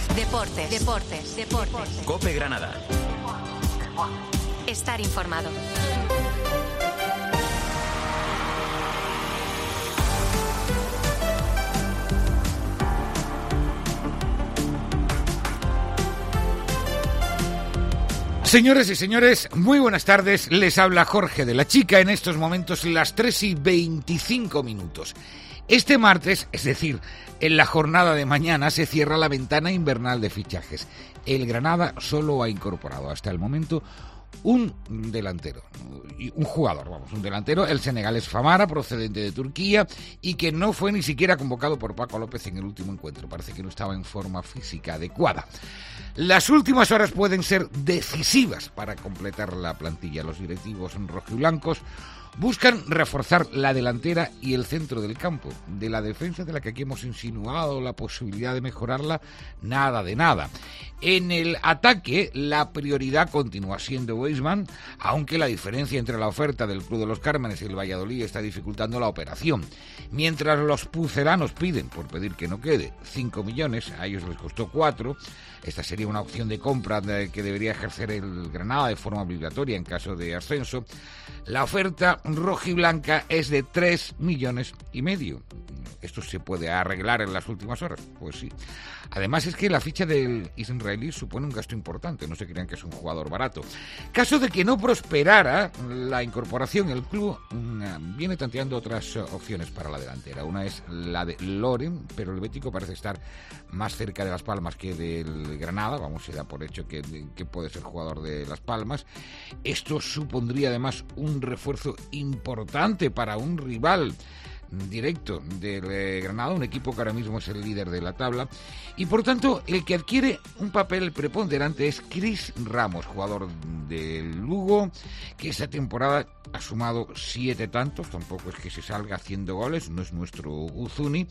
Deportes. COPE Granada. Estar informado. Señores y señores, muy buenas tardes. Les habla Jorge de la Chica. En estos momentos las 3:25. Este martes, es decir, en la jornada de mañana, se cierra la ventana invernal de fichajes. El Granada solo ha incorporado hasta el momento un delantero, un delantero, el senegalés Famara, procedente de Turquía, y que no fue ni siquiera convocado por Paco López en el último encuentro. Parece que no estaba en forma física adecuada. Las últimas horas pueden ser decisivas para completar la plantilla. Los directivos rojiblancos buscan reforzar la delantera y el centro del campo. De la defensa, de la que aquí hemos insinuado la posibilidad de mejorarla, nada de nada. En el ataque, la prioridad continúa siendo Weisman, aunque la diferencia entre la oferta del Club de los Cármenes y el Valladolid está dificultando la operación. Mientras los pucelanos piden, por pedir que no quede, 5 millones, a ellos les costó 4. Esta sería una opción de compra que debería ejercer el Granada de forma obligatoria en caso de ascenso. La oferta rojiblanca es de 3,5 millones. ¿Esto se puede arreglar en las últimas horas? Pues sí. Además es que la ficha del israelí supone un gasto importante, no se crean que es un jugador barato. Caso de que no prosperara la incorporación, el club viene tanteando otras opciones para la delantera. Una es la de Loren, pero el bético parece estar más cerca de Las Palmas que del Granada. Vamos, se da por hecho que puede ser jugador de Las Palmas. Esto supondría además un refuerzo importante para un rival directo del Granada, un equipo que ahora mismo es el líder de la tabla, y por tanto el que adquiere un papel preponderante es Chris Ramos, jugador del Lugo, que esta temporada ha sumado 7 tantos, tampoco es que se salga haciendo goles, no es nuestro Uzuni.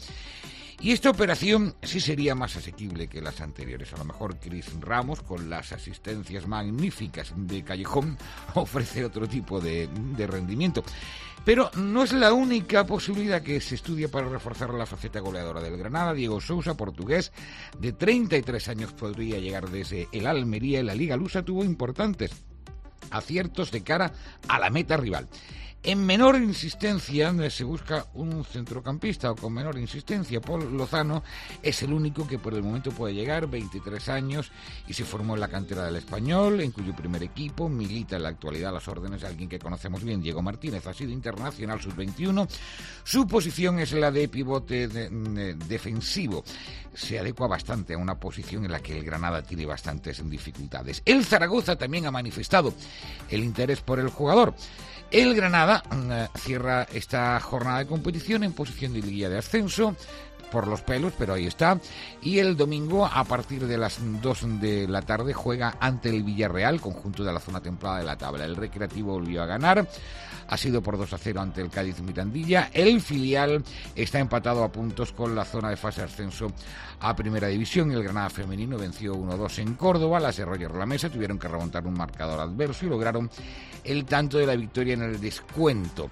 Y esta operación sí sería más asequible que las anteriores. A lo mejor Chris Ramos, con las asistencias magníficas de Callejón, ofrece otro tipo de rendimiento. Pero no es la única posibilidad que se estudia para reforzar la faceta goleadora del Granada. Diego Sousa, portugués, de 33 años, podría llegar desde el Almería. En la Liga Lusa tuvo importantes aciertos de cara a la meta rival. En menor insistencia se busca un centrocampista, o con menor insistencia. Paul Lozano es el único que por el momento puede llegar, 23 años, y se formó en la cantera del Español, en cuyo primer equipo milita en la actualidad a las órdenes de alguien que conocemos bien, Diego Martínez. Ha sido internacional sub-21. Su posición es la de pivote defensivo. Se adecua bastante a una posición en la que el Granada tiene bastantes dificultades. El Zaragoza también ha manifestado el interés por el jugador. El Granada cierra esta jornada de competición en posición de liguilla de ascenso, por los pelos, pero ahí está. Y el domingo, a partir de las 2 de la tarde, juega ante el Villarreal, conjunto de la zona templada de la tabla. El Recreativo volvió a ganar. Ha sido por 2-0 ante el Cádiz Mirandilla. El filial está empatado a puntos con la zona de fase de ascenso a Primera División. El Granada femenino venció 1-2 en Córdoba. Las de Roger La Mesa tuvieron que remontar un marcador adverso y lograron el tanto de la victoria en el descuento.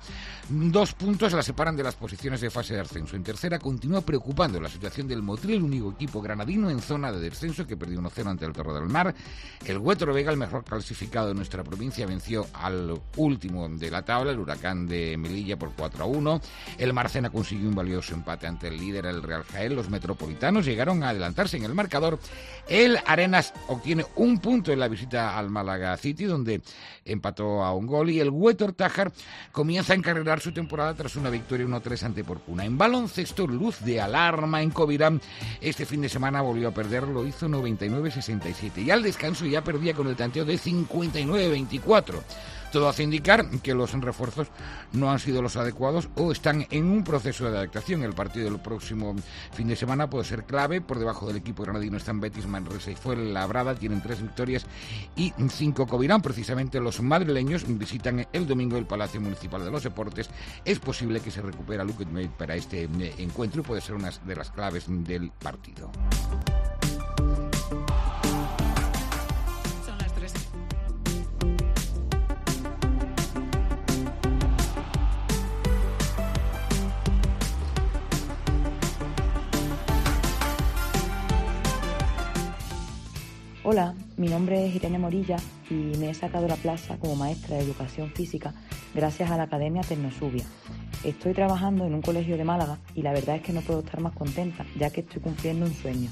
2 puntos la separan de las posiciones de fase de ascenso. En tercera continúa preocupando la situación del Motril, el único equipo granadino en zona de descenso, que perdió 1-0 ante el Torre del Mar. El Huétaro Vega, el mejor clasificado de nuestra provincia, venció al último de la tabla, el Huracán de Melilla, por 4-1. El Marcena consiguió un valioso empate ante el líder, el Real Jaén. Los metropolitanos llegaron a adelantarse en el marcador. El Arenas obtiene un punto en la visita al Málaga City, donde empató a un gol, y el Huétor Tájar comienza a encarrilar su temporada tras una victoria 1-3 ante Porcuna. En baloncesto, luz de alarma en Covirán. Este fin de semana volvió a perder, lo hizo 99-67, y al descanso ya perdía con el tanteo de 59-24. Todo hace indicar que los refuerzos no han sido los adecuados o están en un proceso de adaptación. El partido del próximo fin de semana puede ser clave. Por debajo del equipo granadino están Betis, Manresa y Fuenlabrada. Tienen 3 victorias y 5 Covirán. Precisamente los madrileños visitan el domingo el Palacio Municipal de los Deportes. Es posible que se recupere a Luke May para este encuentro y puede ser una de las claves del partido. Hola, mi nombre es Irene Morilla y me he sacado la plaza como maestra de Educación Física gracias a la Academia Tecnosubia. Estoy trabajando en un colegio de Málaga y la verdad es que no puedo estar más contenta, ya que estoy cumpliendo un sueño.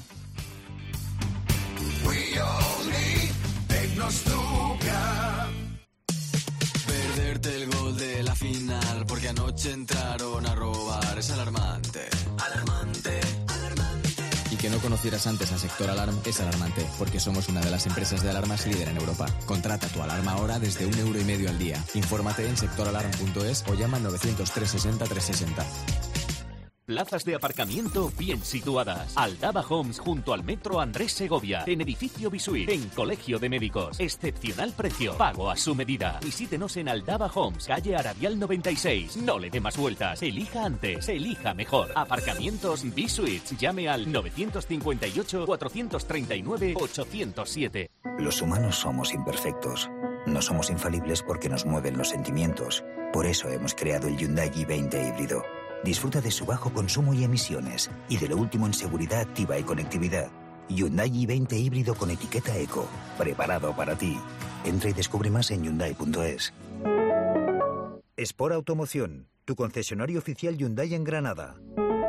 Perderte el gol de la final porque anoche entraron a robar es alarmante. Alarmante. Y que no conocieras antes al sector Alarm es alarmante, porque somos una de las empresas de alarmas líder en Europa. Contrata tu alarma ahora desde €1,5 al día. Infórmate en sectoralarm.es o llama al 900 360 360. Plazas de aparcamiento bien situadas. Aldaba Homes junto al Metro Andrés Segovia. En edificio Bisuit. En Colegio de Médicos. Excepcional precio. Pago a su medida. Visítenos en Aldaba Homes, calle Arabial 96. No le dé más vueltas. Elija antes. Elija mejor. Aparcamientos Bisuit. Llame al 958 439 807. Los humanos somos imperfectos. No somos infalibles porque nos mueven los sentimientos. Por eso hemos creado el Hyundai i20 híbrido. Disfruta de su bajo consumo y emisiones y de lo último en seguridad activa y conectividad. Hyundai i20 híbrido con etiqueta Eco, preparado para ti. Entra y descubre más en Hyundai.es. Sport Automoción, tu concesionario oficial Hyundai en Granada.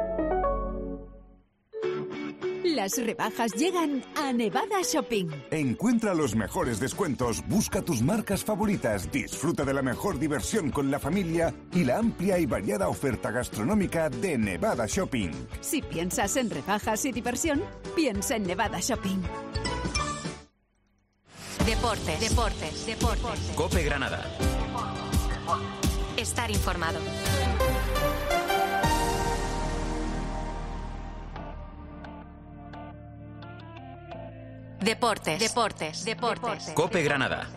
Las rebajas llegan a Nevada Shopping. Encuentra los mejores descuentos, busca tus marcas favoritas, disfruta de la mejor diversión con la familia y la amplia y variada oferta gastronómica de Nevada Shopping. Si piensas en rebajas y diversión, piensa en Nevada Shopping. Deportes. COPE Granada. Estar informado. Deportes. COPE Granada.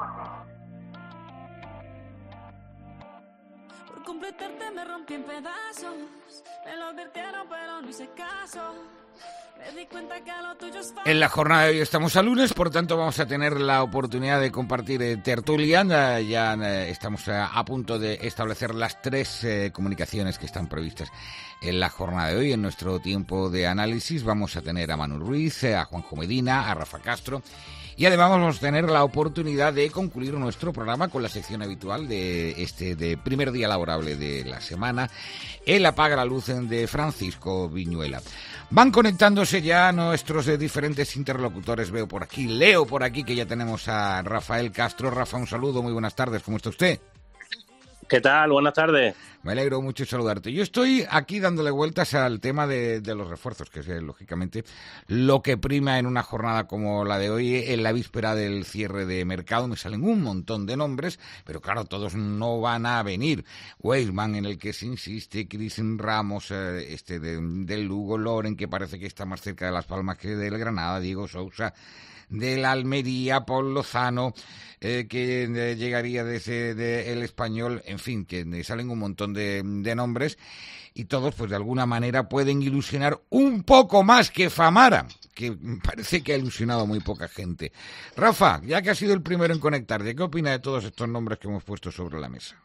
Por completarte me rompí en pedazos. Me lo advirtieron pero no hice caso. Me di cuenta que lo tuyo es fácil. En la jornada de hoy estamos a lunes, por tanto vamos a tener la oportunidad de compartir tertulia. Ya estamos a punto de establecer las tres comunicaciones que están previstas en la jornada de hoy. En nuestro tiempo de análisis vamos a tener a Manu Ruiz, a Juanjo Medina, a Rafa Castro. Y además vamos a tener la oportunidad de concluir nuestro programa con la sección habitual de primer día laborable de la semana, el Apaga la Luz de Francisco Viñuela. Van conectándose ya nuestros diferentes interlocutores. Leo por aquí que ya tenemos a Rafael Castro. Rafa, un saludo, muy buenas tardes, ¿cómo está usted? ¿Qué tal? Buenas tardes. Me alegro mucho de saludarte. Yo estoy aquí dándole vueltas al tema de los refuerzos, que es lógicamente lo que prima en una jornada como la de hoy, en la víspera del cierre de mercado. Me salen un montón de nombres, pero claro, todos no van a venir. Weisman, en el que se insiste, Cris Ramos, del Lugo, Loren, que parece que está más cerca de Las Palmas que del Granada, Diego Sousa, de la Almería, Paul Lozano, que llegaría desde el Español, en fin, que salen un montón de nombres y todos pues de alguna manera pueden ilusionar un poco más que Famara, que parece que ha ilusionado muy poca gente. Rafa, ya que has sido el primero en conectarte, ¿qué opina de todos estos nombres que hemos puesto sobre la mesa?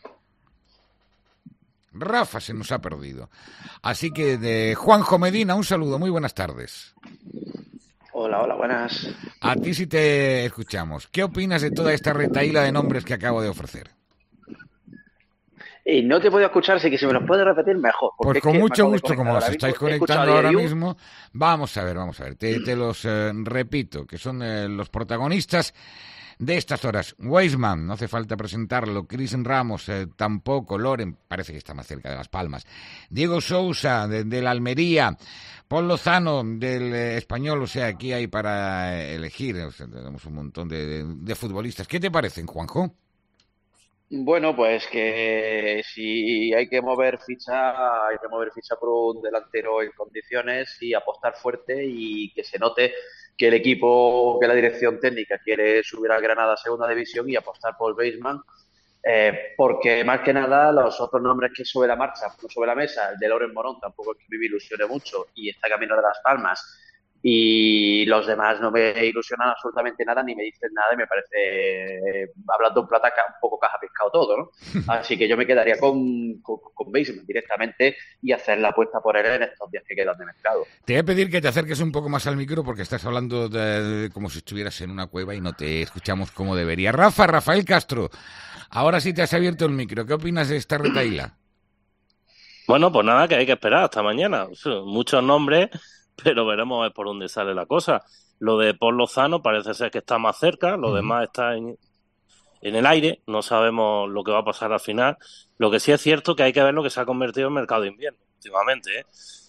Rafa se nos ha perdido. Así que de Juanjo Medina, un saludo, muy buenas tardes. Hola, buenas. A ti sí te escuchamos. ¿Qué opinas de toda esta retahíla de nombres que acabo de ofrecer? Y no te puedo escuchar, así que si me los puedes repetir, mejor. Pues con mucho gusto, como os estáis conectando ahora mismo, vamos a ver. Te los repito, que son los protagonistas de estas horas. Weisman, no hace falta presentarlo. Cris Ramos, tampoco. Loren, parece que está más cerca de Las Palmas. Diego Sousa, de la Almería. Paul Lozano, del Español. O sea, aquí hay para elegir. O sea, tenemos un montón de futbolistas. ¿Qué te parecen, Juanjo? Bueno, pues que si hay que mover ficha por un delantero en condiciones y apostar fuerte y que se note que el equipo, que la dirección técnica quiere subir a Granada a segunda división y apostar por Weisman, porque más que nada los otros nombres que sobre la mesa, el de Loren Morón tampoco es que me ilusione mucho y está camino de Las Palmas. y los demás no me ilusionan absolutamente nada ni me dicen nada y me parece, hablando en plata, un poco caja pescado todo, ¿no? Así que yo me quedaría con Baseman directamente y hacer la apuesta por él en estos días que quedan de mercado. Te voy a pedir que te acerques un poco más al micro porque estás hablando de como si estuvieras en una cueva y no te escuchamos como debería. Rafael Castro, ahora sí te has abierto el micro. ¿Qué opinas de esta retahíla? Bueno, pues nada, que hay que esperar hasta mañana. Muchos nombres, pero veremos a ver por dónde sale la cosa. Lo de Paul Lozano parece ser que está más cerca, lo demás está en el aire, no sabemos lo que va a pasar al final. Lo que sí es cierto que hay que ver lo que se ha convertido en mercado de invierno últimamente,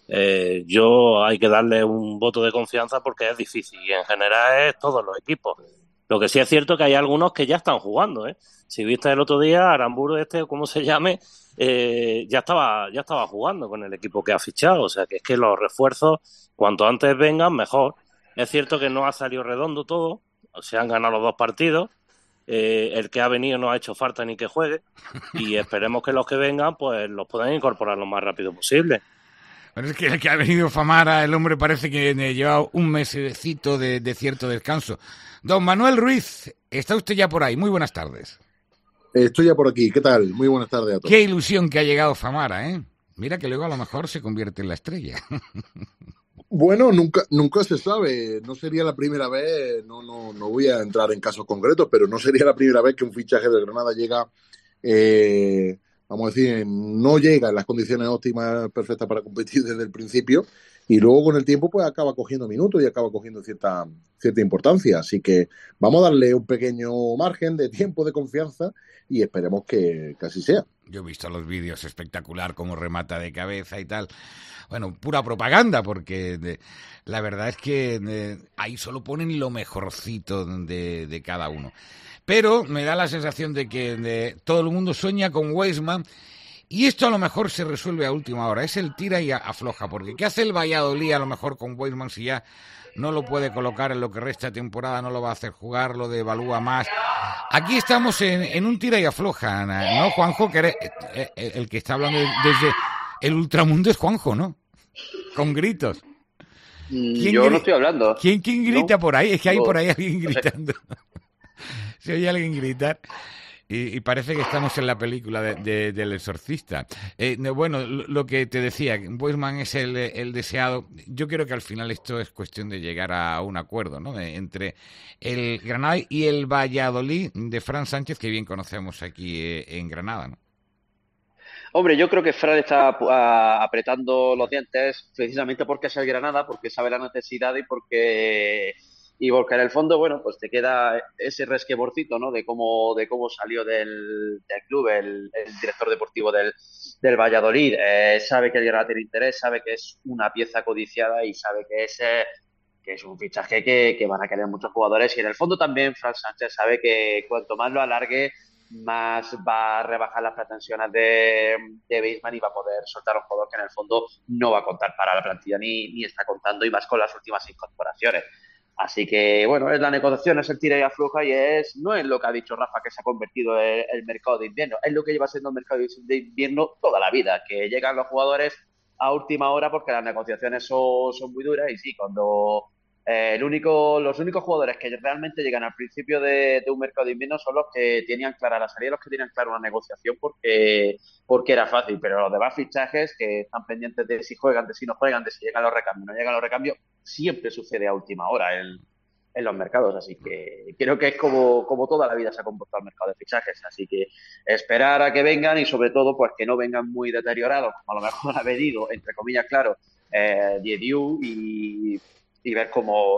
yo hay que darle un voto de confianza porque es difícil y en general es todos los equipos. Lo que sí es cierto que hay algunos que ya están jugando, Si viste el otro día, Aramburu como se llame, ya estaba jugando con el equipo que ha fichado, o sea que es que los refuerzos cuanto antes vengan mejor. Es cierto que no ha salido redondo todo, se han ganado los 2 partidos, el que ha venido no ha hecho falta ni que juegue y esperemos que los que vengan pues los puedan incorporar lo más rápido posible. Bueno, es que el que ha venido Famara, el hombre parece que lleva un mesecito de cierto descanso. Don Manuel Ruiz, está usted ya por ahí, muy buenas tardes. Estoy ya por aquí, ¿qué tal? Muy buenas tardes a todos. Qué ilusión que ha llegado Famara, ¿eh? Mira que luego a lo mejor se convierte en la estrella. Bueno, nunca se sabe, no sería la primera vez, no voy a entrar en casos concretos, pero no sería la primera vez que un fichaje del Granada llega, vamos a decir, no llega en las condiciones óptimas perfectas para competir desde el principio y luego con el tiempo pues acaba cogiendo minutos y acaba cogiendo cierta importancia, así que vamos a darle un pequeño margen de tiempo, de confianza y esperemos que así sea. Yo he visto los vídeos, espectacular cómo remata de cabeza y tal. Bueno, pura propaganda, porque la verdad es que ahí solo ponen lo mejorcito de cada uno. Pero me da la sensación de que todo el mundo sueña con Weisman y esto a lo mejor se resuelve a última hora. Es el tira y afloja, porque ¿qué hace el Valladolid a lo mejor con Weisman si ya no lo puede colocar en lo que resta de temporada, no lo va a hacer jugar, lo devalúa más? Aquí estamos en un tira y afloja, ¿no, Juanjo? Que el que está hablando desde el ultramundo es Juanjo, ¿no? Con gritos. Yo no estoy hablando. ¿Quién grita ¿No? por ahí? Es que hay por ahí alguien gritando. Se oye alguien gritar. Y parece que estamos en la película del exorcista. Bueno, lo que te decía, Weisman es el deseado. Yo creo que al final esto es cuestión de llegar a un acuerdo, ¿no? Entre el Granada y el Valladolid de Fran Sánchez, que bien conocemos aquí en Granada, ¿no? Hombre, yo creo que Fran está apretando los dientes precisamente porque es el Granada, porque sabe la necesidad y porque en el fondo, bueno, pues te queda ese resqueborcito, ¿no? De cómo salió del club el director deportivo del Valladolid. Sabe que el Granada tiene interés, sabe que es una pieza codiciada y sabe que es un fichaje que van a querer muchos jugadores. Y en el fondo también Fran Sánchez sabe que cuanto más lo alargue, más va a rebajar las pretensiones de Baseman y va a poder soltar a un jugador que en el fondo no va a contar para la plantilla ni está contando, y más con las últimas incorporaciones. Así que, bueno, es la negociación, es el tira y afloja y no es lo que ha dicho Rafa que se ha convertido el mercado de invierno, es lo que lleva siendo el mercado de invierno toda la vida, que llegan los jugadores a última hora porque las negociaciones son muy duras y sí, cuando los únicos jugadores que realmente llegan al principio de un mercado de invierno son los que tenían clara la salida, los que tenían clara una negociación porque era fácil, pero los demás fichajes que están pendientes de si juegan, de si no juegan, de si llegan los recambios, no llegan los recambios, siempre sucede a última hora en los mercados, así que creo que es como toda la vida se ha comportado el mercado de fichajes, así que esperar a que vengan y sobre todo pues que no vengan muy deteriorados, como a lo mejor ha venido, entre comillas, claro, Diediu y ver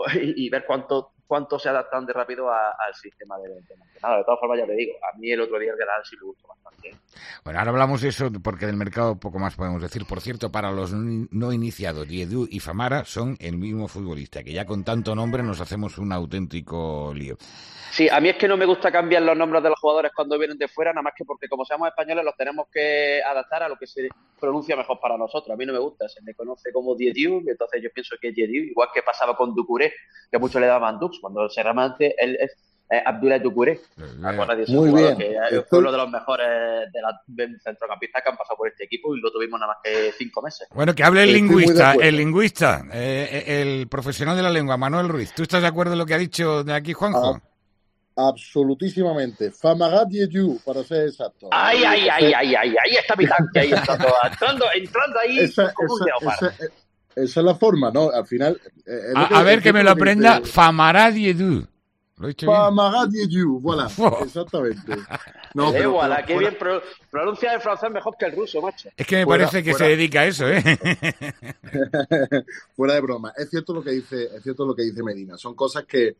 cuánto se adaptan de rápido al sistema de entrenado. De todas formas, ya te digo, a mí el otro día el Granada sí me gustó bastante. Bueno, ahora hablamos de eso porque del mercado poco más podemos decir. Por cierto, para los no iniciados, Diediu y Famara son el mismo futbolista, que ya con tanto nombre nos hacemos un auténtico lío. Sí, a mí es que no me gusta cambiar los nombres de los jugadores cuando vienen de fuera, nada más que porque como seamos españoles los tenemos que adaptar a lo que se pronuncia mejor para nosotros. A mí no me gusta, se me conoce como Diediu, entonces yo pienso que es Diediu, igual que pasaba con Ducouré, que muchos le daban Dux, cuando realmente Abdoulaye Doucouré. Nadie se Muy jugador bien. que fue uno de los mejores centrocampistas que han pasado por este equipo y lo tuvimos nada más que 5 meses. Bueno, que hable el lingüista, el profesional de la lengua, Manuel Ruiz. ¿Tú estás de acuerdo en lo que ha dicho de aquí Juanjo? Absolutísimamente. Famagat Dieu, para ser exacto. Ahí está mi tanque, ahí entrando ahí. Esa es la forma, ¿no? Al final... a ver que me lo aprenda, Famagat Dieu. ¿Lo he dicho bien? Famagat Dieu, voilà, exactamente. No, pero qué bien pronuncia el francés mejor que el ruso, macho. Es que me parece que se dedica a eso, ¿eh? Fuera de broma. Es cierto lo que dice Medina. Son cosas que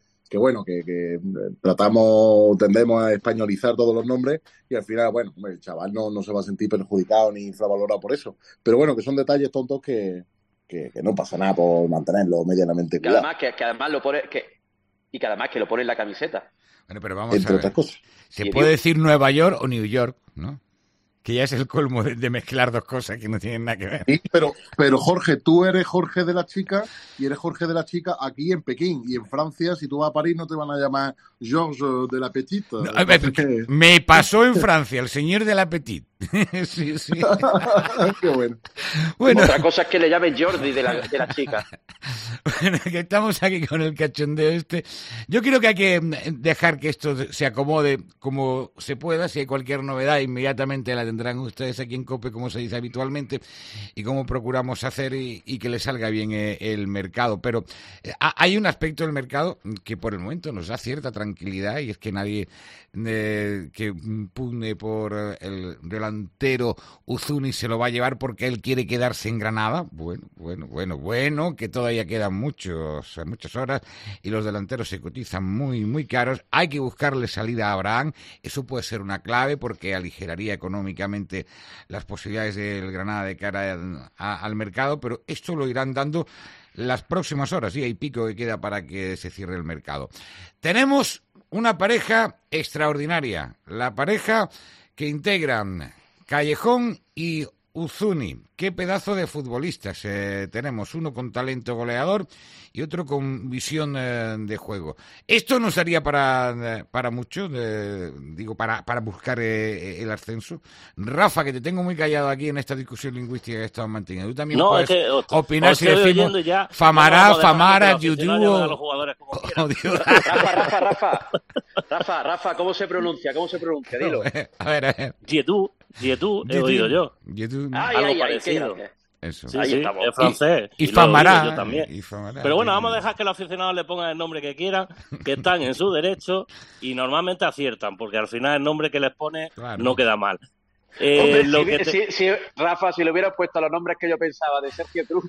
tendemos a españolizar todos los nombres y al final, bueno, el chaval no se va a sentir perjudicado ni infravalorado por eso. Pero bueno, que son detalles tontos que no pasa nada por mantenerlo medianamente cuidado. Que además lo pone... Y que además que lo pone en la camiseta. Bueno, pero vamos a ver. Otras cosas. Se puede decir Nueva York o New York, ¿no? Que ya es el colmo de mezclar dos cosas que no tienen nada que ver. Sí, pero Jorge, tú eres Jorge de la Chica y eres Jorge de la Chica aquí en Pekín. Y en Francia, si tú vas a París, no te van a llamar Georges de la Petite. No, me pasó en Francia, el señor de la Petite. Sí. Qué bueno. Otra cosa es que le llamen Jordi de la Chica. Bueno, que estamos aquí con el cachondeo este. Yo creo que hay que dejar que esto se acomode como se pueda. Si hay cualquier novedad, inmediatamente la tendrán ustedes aquí en COPE, como se dice habitualmente, y como procuramos hacer y que le salga bien el mercado. Pero hay un aspecto del mercado que por el momento nos da cierta tranquilidad, y es que nadie que pugne por el delantero Uzuni se lo va a llevar porque él quiere quedarse en Granada. Bueno, que todavía quedan muchas horas y los delanteros se cotizan muy caros. Hay que buscarle salida a Abraham. Eso puede ser una clave porque aligeraría económicamente las posibilidades del Granada de cara al mercado, pero esto lo irán dando las próximas horas, y hay pico que queda para que se cierre el mercado. Tenemos una pareja extraordinaria, la pareja que integran Callejón y Uzuni. Qué pedazo de futbolistas tenemos, uno con talento goleador y otro con visión de juego. Esto nos daría para mucho, para buscar el ascenso. Rafa, que te tengo muy callado aquí en esta discusión lingüística que estamos manteniendo. Tú también puedes opinar si decimos Famara, Yuyu. Rafa, ¿cómo se pronuncia? Dilo. A ver. Dietu, he oído yo. Algo parecido. Eso. Sí, es francés. Y Famará. Yo también. Pero bueno, vamos a dejar que los aficionados le pongan el nombre que quieran, que están en su derecho y normalmente aciertan, porque al final el nombre que les pone no queda mal. Hombre, Rafa, si le hubieras puesto los nombres que yo pensaba de Sergio Cruz.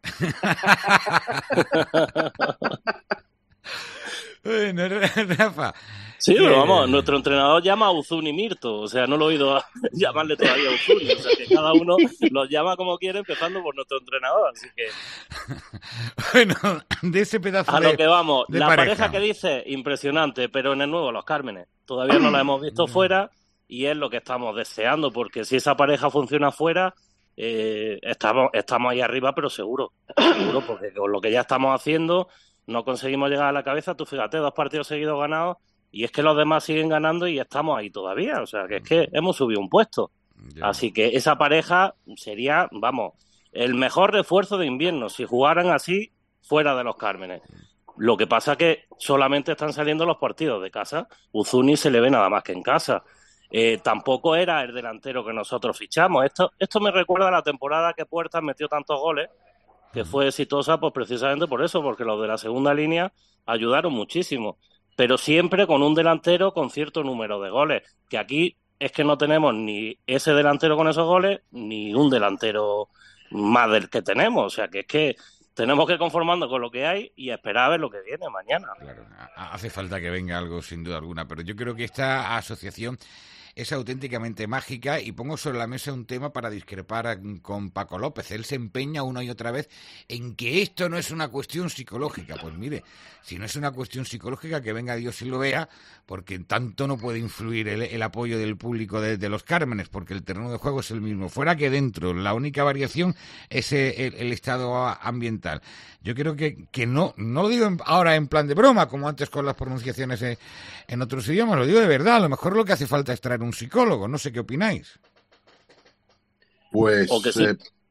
Bueno, Rafa. Sí, pero vamos, nuestro entrenador llama a Uzuni Mirto, o sea, no lo he oído llamarle todavía a Uzuni, o sea, que cada uno los llama como quiere, empezando por nuestro entrenador, así que... Bueno, de ese pedazo a lo que vamos, la pareja que dice, impresionante, pero en el nuevo Los Cármenes, todavía no la hemos visto fuera, y es lo que estamos deseando, porque si esa pareja funciona fuera, estamos ahí arriba, pero seguro, porque con lo que ya estamos haciendo, no conseguimos llegar a la cabeza. Tú fíjate, 2 partidos seguidos ganados, y es que los demás siguen ganando y estamos ahí todavía, o sea, que es que hemos subido un puesto. Así que esa pareja sería, vamos, el mejor refuerzo de invierno, si jugaran así fuera de Los Cármenes. Lo que pasa que solamente están saliendo los partidos de casa. Uzuni se le ve nada más que en casa. Tampoco era el delantero que nosotros fichamos. Esto me recuerda a la temporada que Puertas metió tantos goles, que fue exitosa pues precisamente por eso, porque los de la segunda línea ayudaron muchísimo. Pero siempre con un delantero con cierto número de goles, que aquí es que no tenemos ni ese delantero con esos goles, ni un delantero más del que tenemos. O sea, que es que tenemos que conformarnos con lo que hay y esperar a ver lo que viene mañana. Claro, hace falta que venga algo sin duda alguna, pero yo creo que esta asociación es auténticamente mágica, y pongo sobre la mesa un tema para discrepar con Paco López. Él se empeña una y otra vez en que esto no es una cuestión psicológica. Pues mire, si no es una cuestión psicológica, que venga Dios y lo vea, porque tanto no puede influir el apoyo del público de los Cármenes, porque el terreno de juego es el mismo, fuera que dentro. La única variación es el estado ambiental. Yo creo que no lo digo ahora en plan de broma, como antes con las pronunciaciones en otros idiomas, lo digo de verdad. A lo mejor lo que hace falta es traer un psicólogo. No sé qué opináis. Pues... Sí.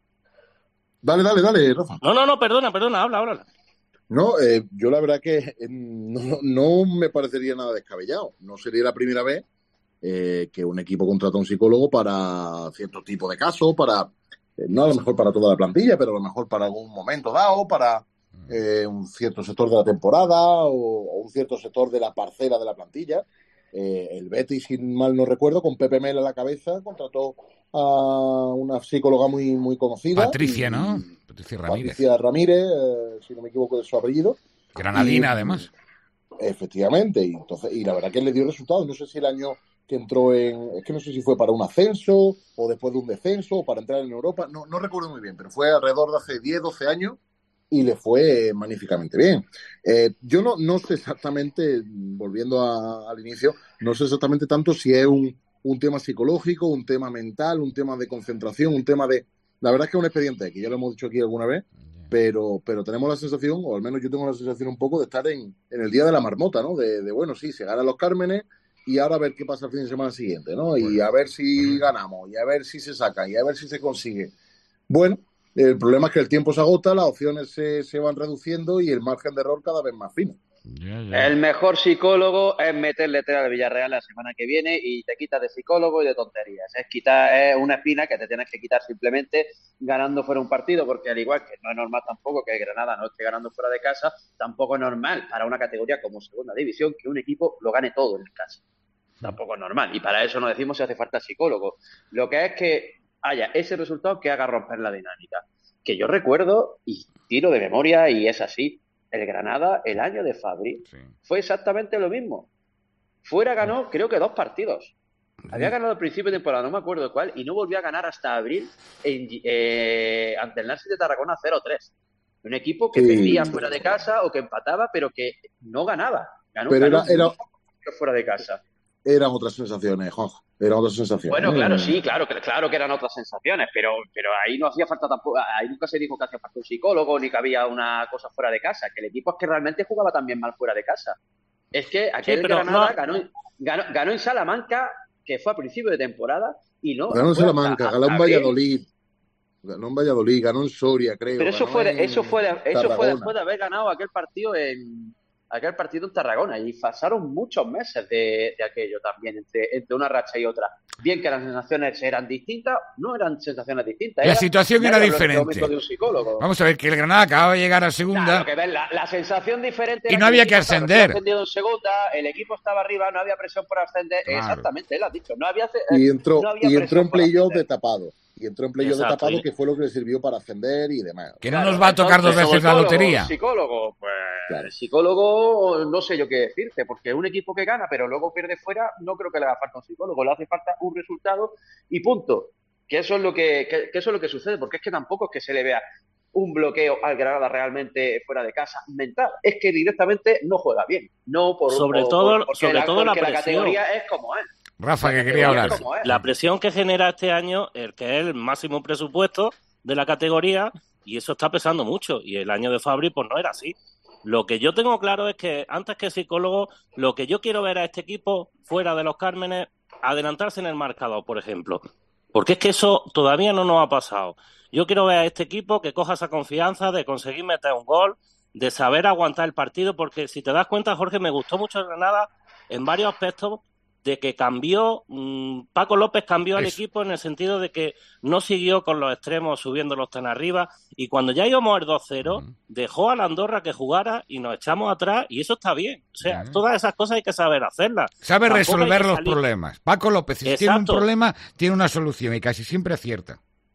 Dale, Rafa. No, perdona, habla. No, yo la verdad que no me parecería nada descabellado. No sería la primera vez que un equipo contrata a un psicólogo para cierto tipo de casos, para no a lo mejor para toda la plantilla, pero a lo mejor para algún momento dado, para un cierto sector de la temporada o un cierto sector de la parcela de la plantilla. El Betis, si mal no recuerdo, con Pepe Mel a la cabeza, contrató a una psicóloga muy conocida. Patricia, ¿no? Patricia Ramírez, si no me equivoco de su apellido. Granadina, además. Efectivamente, y la verdad que le dio resultados. No sé si el año que entró es que no sé si fue para un ascenso o después de un descenso o para entrar en Europa, no recuerdo muy bien, pero fue alrededor de hace 10, 12 años y le fue magníficamente bien. Yo no sé exactamente, volviendo al inicio, no sé exactamente tanto si es un tema psicológico, un tema mental, un tema de concentración, un tema de... La verdad es que es un expediente que ya lo hemos dicho aquí alguna vez, pero tenemos la sensación, o al menos yo tengo la sensación un poco de estar en el día de la marmota, ¿no? De bueno, sí, se ganan los Cármenes y ahora a ver qué pasa el fin de semana siguiente, ¿no? Y a ver si ganamos, y a ver si se sacan, y a ver si se consigue. Bueno, el problema es que el tiempo se agota, las opciones se van reduciendo y el margen de error cada vez más fino. El mejor psicólogo es meterle tela al Villarreal la semana que viene y te quitas de psicólogo y de tonterías. Es una espina que te tienes que quitar simplemente ganando fuera un partido, porque al igual que no es normal tampoco que Granada no esté ganando fuera de casa, tampoco es normal para una categoría como Segunda División que un equipo lo gane todo en casa. Tampoco es normal. Y para eso nos decimos si hace falta psicólogo. Lo que es que haya ese resultado que haga romper la dinámica. Que yo recuerdo, y tiro de memoria, y es así, el Granada, el año de Fabri, fue exactamente lo mismo. Fuera ganó, creo que 2 partidos. Había ganado al principio de temporada, no me acuerdo cuál, y no volvió a ganar hasta abril ante el Narcís de Tarragona 0-3. Un equipo que perdía fuera de casa o que empataba, pero que no ganaba. Ganó fuera de casa. Eran otras sensaciones, Juanjo. Eran otras sensaciones. Bueno, claro, sí, claro que eran otras sensaciones, pero ahí no hacía falta tampoco, ahí nunca se dijo que hacía falta un psicólogo ni que había una cosa fuera de casa, que el equipo es que realmente jugaba también mal fuera de casa. Es que aquel Granada ganó en Salamanca, que fue a principio de temporada, y no. Ganó en Salamanca, ganó en Valladolid. Ganó en Soria, creo. Pero eso fue después de haber ganado aquel partido en Tarragona, y pasaron muchos meses de aquello también, entre una racha y otra. Bien que las sensaciones eran distintas, no eran sensaciones distintas. La situación era diferente. De un psicólogo. Vamos a ver, que el Granada acababa de llegar a segunda. Claro, que ves, la sensación diferente. Y no había que ascender. En segunda, el equipo estaba arriba, no había presión por ascender. Claro. Exactamente, él ha dicho. No había, y entró en playoff de tapado. Y entró en playoff de tapado, que fue lo que le sirvió para ascender y demás. Que no nos va a tocar 2 veces la lotería. Psicólogo, pues claro. El psicólogo no sé yo qué decirte, porque un equipo que gana pero luego pierde fuera, no creo que le haga falta un psicólogo, le hace falta un resultado y punto. Que eso es lo que sucede, porque es que tampoco es que se le vea un bloqueo al Granada realmente fuera de casa mental, es que directamente no juega bien, no por sobre todo la presión. La categoría es como es. Rafa, que quería hablar. La presión que genera este año, el que es el máximo presupuesto de la categoría, y eso está pesando mucho. Y el año de Fabri, pues no era así. Lo que yo tengo claro es que, antes que psicólogo, lo que yo quiero ver a este equipo, fuera de los Cármenes, adelantarse en el marcador, por ejemplo. Porque es que eso todavía no nos ha pasado. Yo quiero ver a este equipo que coja esa confianza de conseguir meter un gol, de saber aguantar el partido, porque si te das cuenta, Jorge, me gustó mucho el Granada en varios aspectos, de que Paco López cambió al equipo en el sentido de que no siguió con los extremos subiéndolos tan arriba, y cuando ya íbamos al 2-0 dejó a la Andorra que jugara y nos echamos atrás, y eso está bien. O sea, todas esas cosas hay que saber hacerlas. Sabe resolver los problemas. Paco López, si tiene un problema, tiene una solución y casi siempre acierta.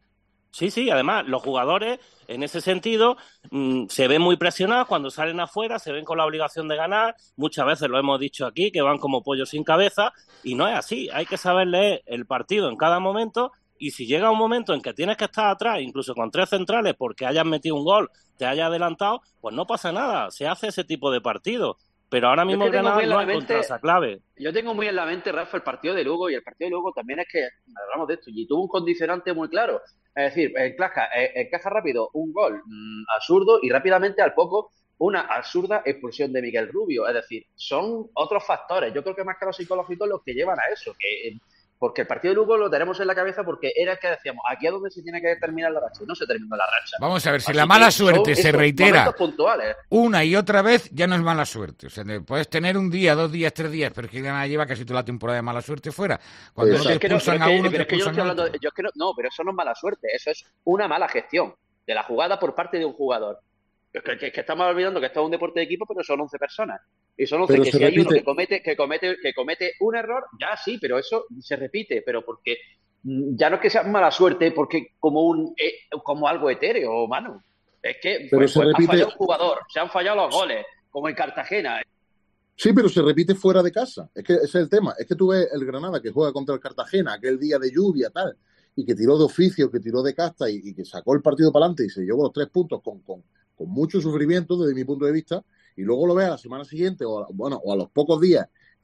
Sí, además los jugadores en ese sentido se ven muy presionados cuando salen afuera, se ven con la obligación de ganar, muchas veces lo hemos dicho aquí, que van como pollos sin cabeza, y no es así, hay que saber leer el partido en cada momento, y si llega un momento en que tienes que estar atrás, incluso con 3 centrales, porque hayas metido un gol, te hayas adelantado, pues no pasa nada, se hace ese tipo de partido. Pero ahora mismo Granada no ha encontrado esa clave. Yo tengo muy en la mente, Rafa, el partido de Lugo, y el partido de Lugo también es que hablamos de esto, y tuvo un condicionante muy claro. Es decir, encaja rápido un gol absurdo y rápidamente al poco una absurda expulsión de Miguel Rubio. Es decir, son otros factores. Yo creo que más que los psicológicos los que llevan a eso. Porque el partido de Lugo lo tenemos en la cabeza porque era el que decíamos, aquí es donde se tiene que terminar la racha. Y no se terminó la racha. Vamos a ver, si la mala suerte se reitera puntuales. Una y otra vez, ya no es mala suerte. O sea, puedes tener un día, 2 días, 3 días, pero es que Granada lleva casi toda la temporada de mala suerte fuera. Cuando no te expulsan a uno, te expulsan a otro. No, pero eso no es mala suerte. Eso es una mala gestión de la jugada por parte de un jugador. Que estamos olvidando que esto es un deporte de equipo, pero son 11 personas. Y son 11 que si hay uno que comete un error, ya sí, pero eso se repite. Pero porque ya no es que sea mala suerte, porque como algo etéreo, mano. Es que ha fallado un jugador, se han fallado los goles, como en Cartagena. Sí, pero se repite fuera de casa. Es que ese es el tema. Es que tú ves el Granada que juega contra el Cartagena, aquel día de lluvia, tal, y que tiró de oficio, que tiró de casta y que sacó el partido para adelante y se llevó los 3 puntos con mucho sufrimiento desde mi punto de vista, y luego lo ves a la semana siguiente o a los pocos días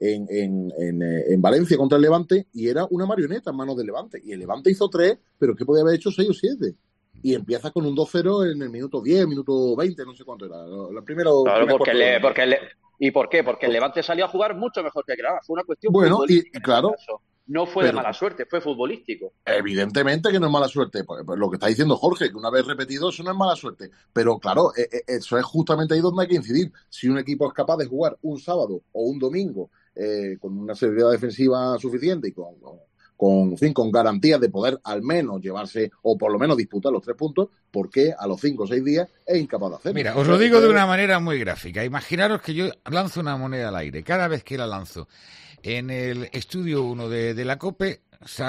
en Valencia contra el Levante, y era una marioneta en manos del Levante, y el Levante hizo 3, pero que podía haber hecho 6 o 7, y empieza con un 2-0 en el minuto 10, minuto 20, no sé cuánto era, la primera. Claro, ¿y por qué? Porque el Levante salió a jugar mucho mejor que el Granada, fue una cuestión y claro. No fue de mala suerte, fue futbolístico. Evidentemente que no es mala suerte. Pues lo que está diciendo Jorge, que una vez repetido, eso no es mala suerte. Pero claro, eso es justamente ahí donde hay que incidir. Si un equipo es capaz de jugar un sábado o un domingo con una seguridad defensiva suficiente y con garantías de poder al menos llevarse o por lo menos disputar los 3 puntos, ¿por qué a los 5 o 6 días es incapaz de hacerlo? Mira, os lo digo de una manera muy gráfica. Imaginaros que yo lanzo una moneda al aire. Cada vez que la lanzo en el estudio 1 de la COPE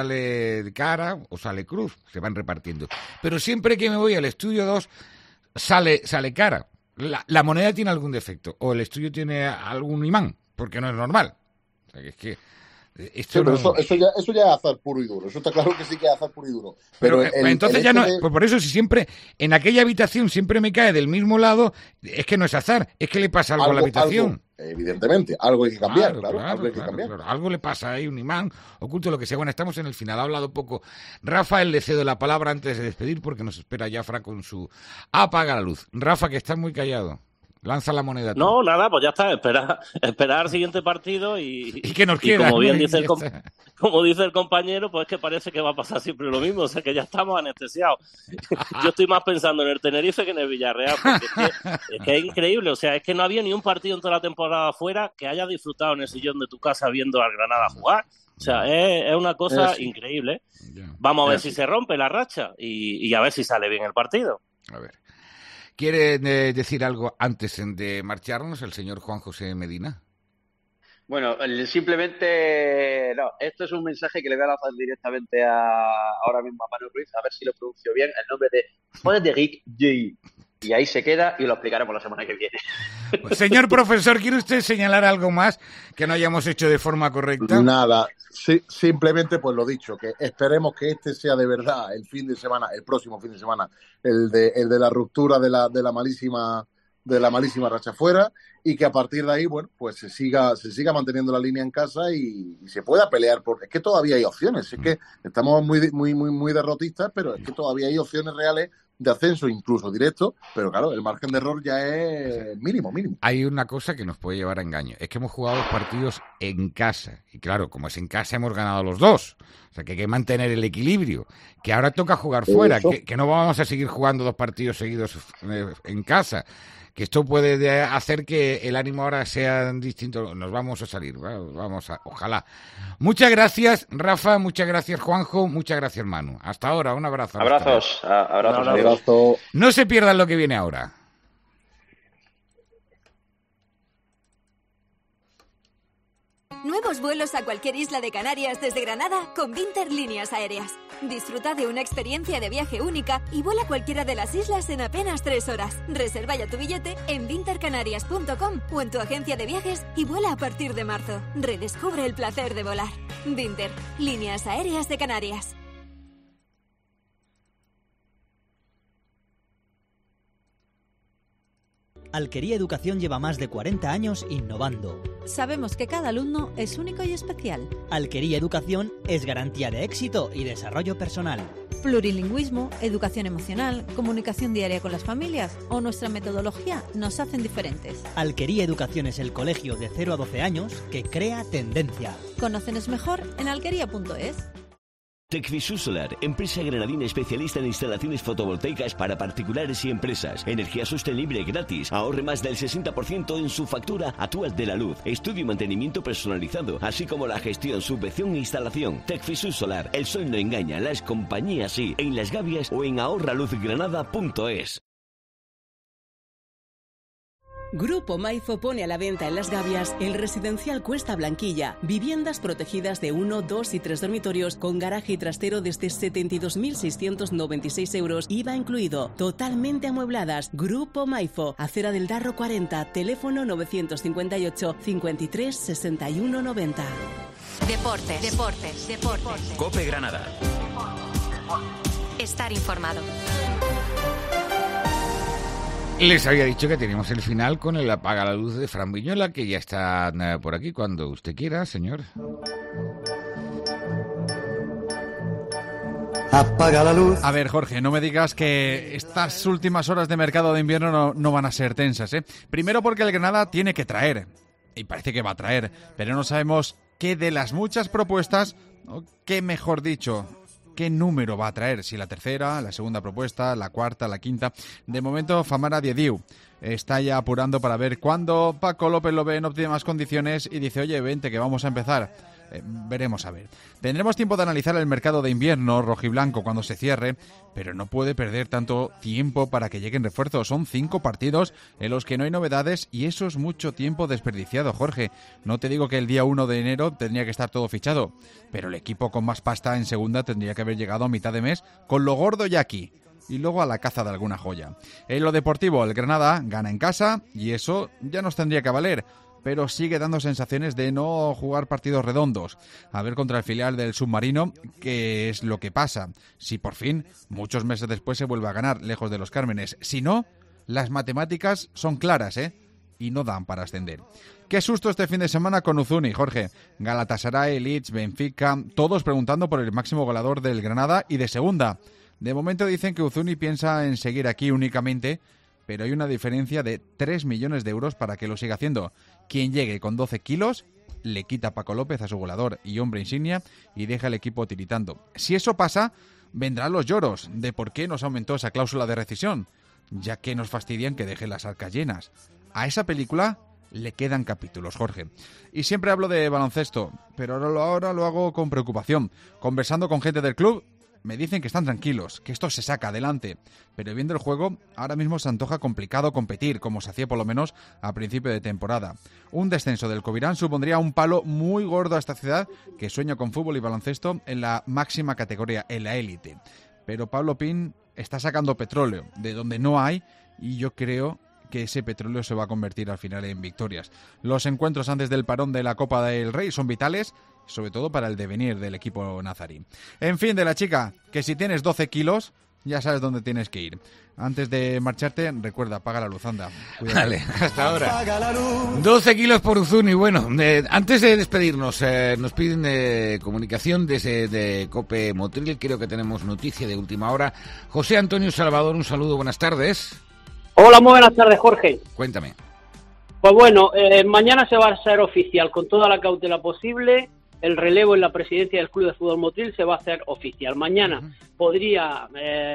sale cara o sale cruz, se van repartiendo. Pero siempre que me voy al estudio 2 sale cara. La moneda tiene algún defecto o el estudio tiene algún imán, porque no es normal. O sea, que es que sí, pero eso ya es azar puro y duro. Eso está claro que sí que es azar puro y duro. Pero entonces ya no. Pues por eso, si siempre en aquella habitación siempre me cae del mismo lado, es que no es azar, es que le pasa algo a la habitación. Evidentemente, algo hay que cambiar, algo hay que cambiar. Claro. Algo le pasa ahí, un imán, oculto, lo que sea. Bueno, estamos en el final, ha hablado poco. Rafael, le cedo la palabra antes de despedir porque nos espera Jafra con su apaga la luz. Rafa, que está muy callado. Lanza la moneda. Tú. No, nada, pues ya está. Esperar al siguiente partido y que nos queda. Como bien dice como dice el compañero, pues es que parece que va a pasar siempre lo mismo. O sea, que ya estamos anestesiados. Yo estoy más pensando en el Tenerife que en el Villarreal. Porque es que es increíble. O sea, es que no había ni un partido en toda la temporada afuera que haya disfrutado en el sillón de tu casa viendo al Granada jugar. O sea, es una cosa increíble. Vamos a ver si se rompe la racha y a ver si sale bien el partido. A ver. ¿Quiere decir algo antes de marcharnos el señor Juan José Medina? Bueno, simplemente, no, esto es un mensaje que le voy a lanzar directamente ahora mismo a Manuel Ruiz, a ver si lo pronuncio bien, el nombre de Frédéric J. Y ahí se queda y lo explicaremos la semana que viene. Pues, señor profesor, ¿quiere usted señalar algo más que no hayamos hecho de forma correcta? Nada, sí, simplemente pues lo dicho, que esperemos que este sea de verdad el próximo fin de semana, el de la ruptura de la malísima racha fuera, y que a partir de ahí, bueno, pues se siga manteniendo la línea en casa y se pueda pelear es que todavía hay opciones, es que estamos muy derrotistas, pero es que todavía hay opciones reales de ascenso, incluso directo, pero claro, el margen de error ya es mínimo. Hay una cosa que nos puede llevar a engaño, es que hemos jugado 2 partidos en casa, y claro, como es en casa hemos ganado los 2, o sea que hay que mantener el equilibrio, que ahora toca jugar fuera, que no vamos a seguir jugando 2 partidos seguidos en casa, que esto puede hacer que el ánimo ahora sea distinto. Nos vamos a salir, ojalá. Muchas gracias, Rafa, muchas gracias, Juanjo, muchas gracias, Manu. Hasta ahora, un abrazo. Abrazos. No se pierdan lo que viene ahora. Nuevos vuelos a cualquier isla de Canarias desde Granada con Vinter Líneas Aéreas. Disfruta de una experiencia de viaje única y vuela a cualquiera de las islas en apenas 3 horas. Reserva ya tu billete en vintercanarias.com o en tu agencia de viajes y vuela a partir de marzo. Redescubre el placer de volar. Vinter Líneas Aéreas de Canarias. Alquería Educación lleva más de 40 años innovando. Sabemos que cada alumno es único y especial. Alquería Educación es garantía de éxito y desarrollo personal. Plurilingüismo, educación emocional, comunicación diaria con las familias o nuestra metodología nos hacen diferentes. Alquería Educación es el colegio de 0 a 12 años que crea tendencia. Conócenos mejor en alquería.es. Tecfisur Solar, empresa granadina especialista en instalaciones fotovoltaicas para particulares y empresas. Energía sostenible gratis. Ahorre más del 60% en su factura actual de la luz. Estudio y mantenimiento personalizado, así como la gestión, subvención e instalación. Tecfisur Solar, el sol no engaña, las compañías sí. En Las Gavias o en ahorraluzgranada.es. Grupo Maifo pone a la venta en Las Gavias el residencial Cuesta Blanquilla. Viviendas protegidas de 1, 2 y 3 dormitorios con garaje y trastero desde 72.696 euros, IVA incluido. Totalmente amuebladas. Grupo Maifo, Acera del Darro 40, teléfono 958 53 61 90. Deportes. COPE Granada. Estar informado. Les había dicho que teníamos el final con el Apaga la Luz de Fran Viñola, que ya está por aquí cuando usted quiera, señor. Apaga la luz. A ver, Jorge, no me digas que estas últimas horas de mercado de invierno no van a ser tensas, ¿eh? Primero porque el Granada tiene que traer, y parece que va a traer, pero no sabemos qué de las muchas propuestas, o qué mejor dicho, qué número va a traer, si la tercera, la segunda propuesta, la cuarta, la quinta. De momento, Famara Diediu está ya apurando para ver cuándo Paco López lo ve en óptimas condiciones y dice, oye, vente que vamos a empezar. Veremos a ver. Tendremos tiempo de analizar el mercado de invierno rojiblanco cuando se cierre, pero no puede perder tanto tiempo para que lleguen refuerzos. Son 5 partidos en los que no hay novedades y eso es mucho tiempo desperdiciado, Jorge. No te digo que el día 1 de enero tendría que estar todo fichado, pero el equipo con más pasta en segunda tendría que haber llegado a mitad de mes con lo gordo ya aquí. Y luego a la caza de alguna joya. En lo deportivo, el Granada gana en casa y eso ya nos tendría que valer, pero sigue dando sensaciones de no jugar partidos redondos. A ver contra el filial del Submarino qué es lo que pasa. Si por fin, muchos meses después, se vuelve a ganar lejos de los Cármenes. Si no, las matemáticas son claras, y no dan para ascender. Qué susto este fin de semana con Uzuni, Jorge. Galatasaray, Leeds, Benfica, todos preguntando por el máximo goleador del Granada y de segunda. De momento dicen que Uzuni piensa en seguir aquí únicamente, pero hay una diferencia de 3 millones de euros para que lo siga haciendo. Quien llegue con 12 kilos le quita a Paco López a su goleador y hombre insignia y deja el equipo tiritando. Si eso pasa, vendrán los lloros de por qué nos aumentó esa cláusula de rescisión, ya que nos fastidian que deje las arcas llenas. A esa película le quedan capítulos, Jorge. Y siempre hablo de baloncesto, pero ahora lo hago con preocupación. Conversando con gente del club, me dicen que están tranquilos, que esto se saca adelante, pero viendo el juego, ahora mismo se antoja complicado competir, como se hacía por lo menos a principio de temporada. Un descenso del Covirán supondría un palo muy gordo a esta ciudad que sueña con fútbol y baloncesto en la máxima categoría, en la élite. Pero Pablo Pin está sacando petróleo de donde no hay y yo creo que ese petróleo se va a convertir al final en victorias. Los encuentros antes del parón de la Copa del Rey son vitales, sobre todo para el devenir del equipo nazarí. En fin, de la chica, que si tienes 12 kilos, ya sabes dónde tienes que ir. Antes de marcharte, recuerda, apaga la luz, anda. Cuídate. Vale, hasta ahora. 12 kilos por Uzuni. Bueno, antes de despedirnos, nos piden comunicación de COPE Motril. Creo que tenemos noticia de última hora. José Antonio Salvador, un saludo, buenas tardes. Hola, muy buenas tardes, Jorge. Cuéntame. Pues bueno, mañana se va a hacer oficial con toda la cautela posible. El relevo en la presidencia del Club de Fútbol Motril se va a hacer oficial. Mañana podría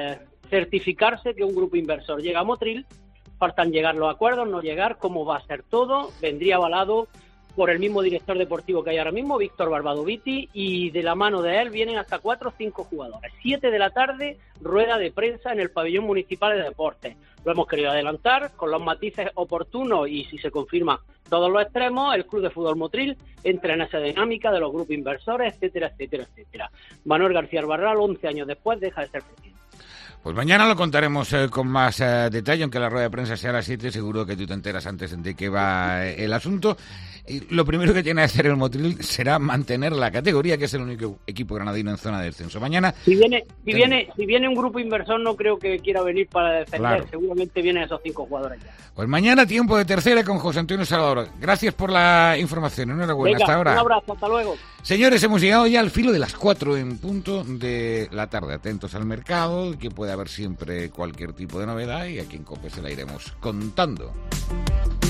certificarse que un grupo inversor llega a Motril. Faltan llegar los acuerdos, no llegar, cómo va a ser todo. Vendría avalado por el mismo director deportivo que hay ahora mismo, Víctor Barbadoviti, y de la mano de él vienen hasta 4 o 5 jugadores. 7 de la tarde, rueda de prensa en el pabellón municipal de deportes. Lo hemos querido adelantar con los matices oportunos y si se confirma todos los extremos, el Club de Fútbol Motril entra en esa dinámica de los grupos inversores, etcétera, etcétera, etcétera. Manuel García Barral, 11 años después, deja de ser presidente. Pues mañana lo contaremos con más detalle, aunque la rueda de prensa sea a las 7, seguro que tú te enteras antes de qué va el asunto. Y lo primero que tiene que hacer el Motril será mantener la categoría, que es el único equipo granadino en zona de descenso. Mañana... Si viene un grupo inversor, no creo que quiera venir para defender, claro. Seguramente vienen esos 5 jugadores ya. Pues mañana tiempo de tercera con José Antonio Salvador. Gracias por la información, enhorabuena. Venga, hasta ahora. Un abrazo, hasta luego. Señores, hemos llegado ya al filo de las 4 en punto de la tarde. Atentos al mercado, que puede haber siempre cualquier tipo de novedad y aquí en COPE se la iremos contando.